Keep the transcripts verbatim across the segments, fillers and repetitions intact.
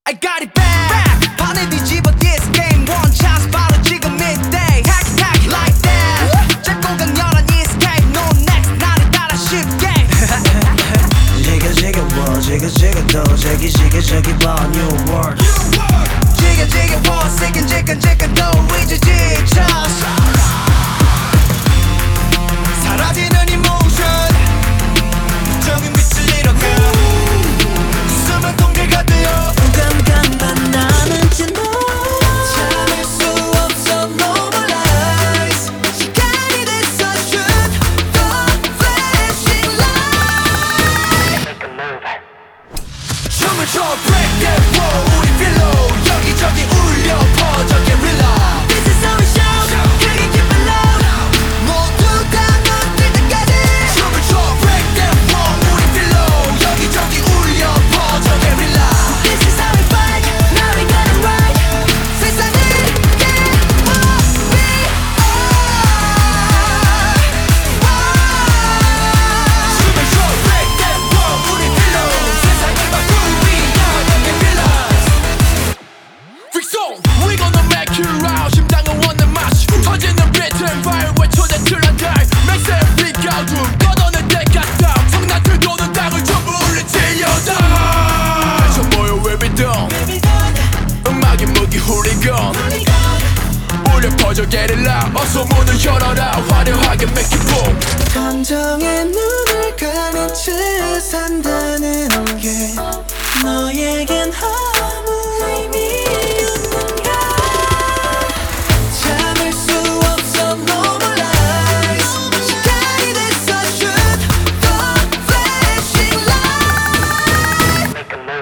I got it back. 판을 뒤집어 this game one chance 바로 지금 midday. Hack hack like that. 짧고 강렬한 escape no next 나를 따라 쉽게. 지겨 지겨워 지겨 지겨도 지기 지겨 지겨봐 new world. 지겨 지겨워 지끈지끈지끈도 이제 지쳤어. 사라지는 emotion 적은 빛을 잃어가. 숨은 통제가 되어 깜깜한 나는 진도 참을 수 없어 no more lies. 시간이 됐어 shoot the flashing light. 춤을 춰 break that wall 우리 pillow 여기저기 울려 퍼져 guerrilla. This is how we shout 크게 keep it loud 모두 다 눈뜰 때까지. 춤을 춰 break that wall 우리 pillow 여기저기 울려 퍼져 guerrilla. This is how we fight now we got it right. 세상을 깨워 we are. 춤을 춰 break that wall 우리 pillow 세상을 바꿀 we are the guerrillas. Freak zone we gonna make you out. 심장은 원하는 맛이 터지는 비트는 fire 외쳐 대출한 달 Makes every 가둠 꺼져낼 때까지 성난들 도는 땅을 전부 울리지어다. 저 모여 we be done 음악이 무기 훌리건 울려 퍼져 게릴라. 어서 문을 열어라 화려하게 make it boom. 감정에 눈을 가린 채 산다는 게 너에겐 아무 의미 없는가. 참을 수 없어 no more lies. 시간이 됐어 shoot the flashing light.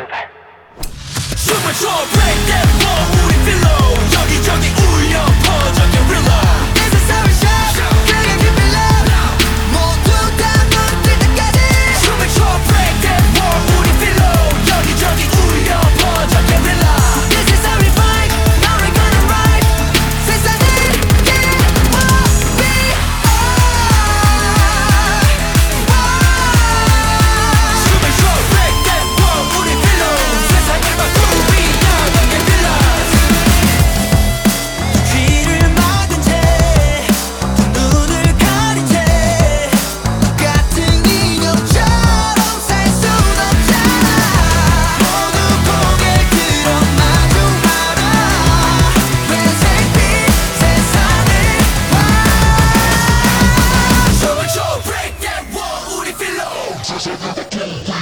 춤을 춰 break that wall 우리 pillow 여기저기 울려 퍼져 guerrilla. This is how we shout 크게 keep it loud 모두 다 눈뜰 때까지. 춤을 춰 break that wall 우리 pillow 여기저기 울려 퍼져 guerrilla. This is how we fight now we gonna ride. 세상을 깨워 we are. 춤을 춰 break that wall 우리 pillow 세상을 바꿀 we are the guerrillas. 귀를 막은 채 눈을 가린 채 같은 인형처럼 살 순 없잖아. 모두 고개 들어 마주하라. 회색빛 세상을 봐. 춤을 춰 break that wall 우리 pillow.